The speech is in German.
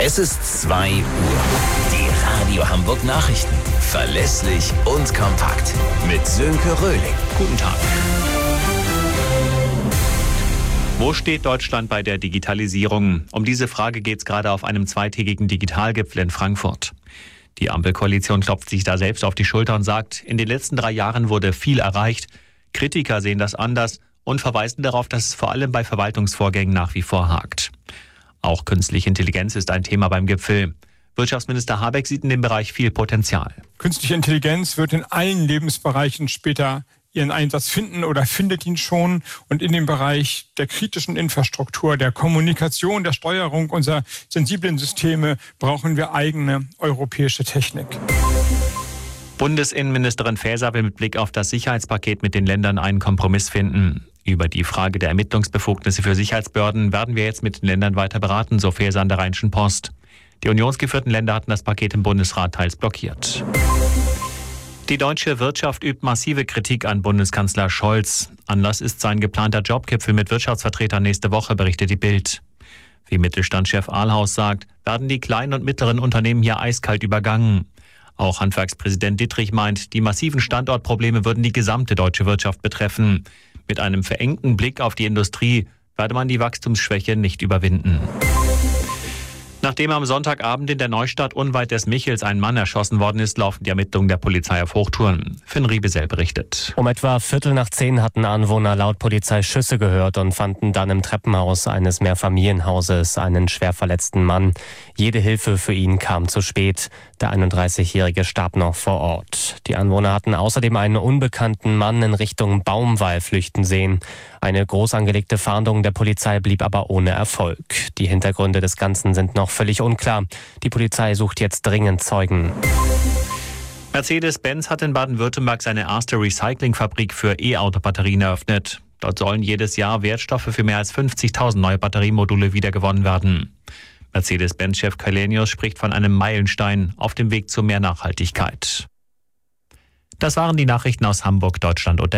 Es ist 2 Uhr. Die Radio Hamburg Nachrichten. Verlässlich und kompakt. Mit Sönke Röhling. Guten Tag. Wo steht Deutschland bei der Digitalisierung? Um diese Frage geht es gerade auf einem zweitägigen Digitalgipfel in Frankfurt. Die Ampelkoalition klopft sich da selbst auf die Schulter und sagt, in den letzten 3 Jahren wurde viel erreicht. Kritiker sehen das anders und verweisen darauf, dass es vor allem bei Verwaltungsvorgängen nach wie vor hakt. Auch künstliche Intelligenz ist ein Thema beim Gipfel. Wirtschaftsminister Habeck sieht in dem Bereich viel Potenzial. Künstliche Intelligenz wird in allen Lebensbereichen später ihren Einsatz finden oder findet ihn schon. Und in dem Bereich der kritischen Infrastruktur, der Kommunikation, der Steuerung unserer sensiblen Systeme brauchen wir eigene europäische Technik. Bundesinnenministerin Faeser will mit Blick auf das Sicherheitspaket mit den Ländern einen Kompromiss finden. Über die Frage der Ermittlungsbefugnisse für Sicherheitsbehörden werden wir jetzt mit den Ländern weiter beraten, so Faeser an der Rheinischen Post. Die unionsgeführten Länder hatten das Paket im Bundesrat teils blockiert. Die deutsche Wirtschaft übt massive Kritik an Bundeskanzler Scholz. Anlass ist sein geplanter Jobgipfel mit Wirtschaftsvertretern nächste Woche, berichtet die Bild. Wie Mittelstandschef Ahlhaus sagt, werden die kleinen und mittleren Unternehmen hier eiskalt übergangen. Auch Handwerkspräsident Dittrich meint, die massiven Standortprobleme würden die gesamte deutsche Wirtschaft betreffen. Mit einem verengten Blick auf die Industrie werde man die Wachstumsschwäche nicht überwinden. Nachdem am Sonntagabend in der Neustadt unweit des Michels ein Mann erschossen worden ist, laufen die Ermittlungen der Polizei auf Hochtouren. Finn Riebesell berichtet. Um etwa 9:15 hatten Anwohner laut Polizei Schüsse gehört und fanden dann im Treppenhaus eines Mehrfamilienhauses einen schwer verletzten Mann. Jede Hilfe für ihn kam zu spät. Der 31-Jährige starb noch vor Ort. Die Anwohner hatten außerdem einen unbekannten Mann in Richtung Baumwall flüchten sehen. Eine groß angelegte Fahndung der Polizei blieb aber ohne Erfolg. Die Hintergründe des Ganzen sind noch völlig unklar. Die Polizei sucht jetzt dringend Zeugen. Mercedes-Benz hat in Baden-Württemberg seine erste Recyclingfabrik für E-Auto-Batterien eröffnet. Dort sollen jedes Jahr Wertstoffe für mehr als 50.000 neue Batteriemodule wiedergewonnen werden. Mercedes-Benz-Chef Källenius spricht von einem Meilenstein auf dem Weg zu mehr Nachhaltigkeit. Das waren die Nachrichten aus Hamburg, Deutschland und der